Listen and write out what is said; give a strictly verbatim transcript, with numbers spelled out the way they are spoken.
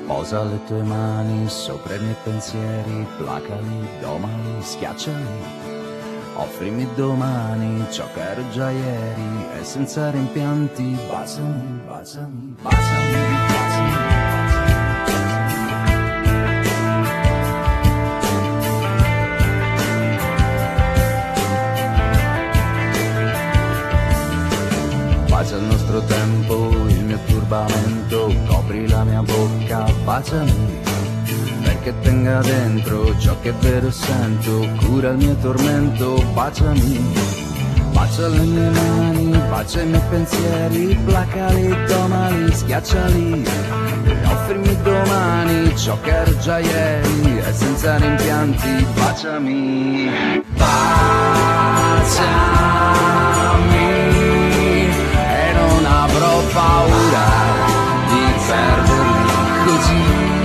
Posa le tue mani sopra i miei pensieri, placali, domali, schiacciali. Offrimi domani ciò che ero già ieri e senza rimpianti. Baciami, baciami, baciami, baciami. Bacia il nostro tempo, il mio turbamento, copri la mia bocca, baciami, perché tenga dentro ciò che vero sento, cura il mio tormento, baciami, bacia le mie mani, bacia i miei pensieri, placali, domali, schiacciali, e offrimi domani ciò che ero già ieri e senza rimpianti, baciami, baciami. Avrò paura di perderli così.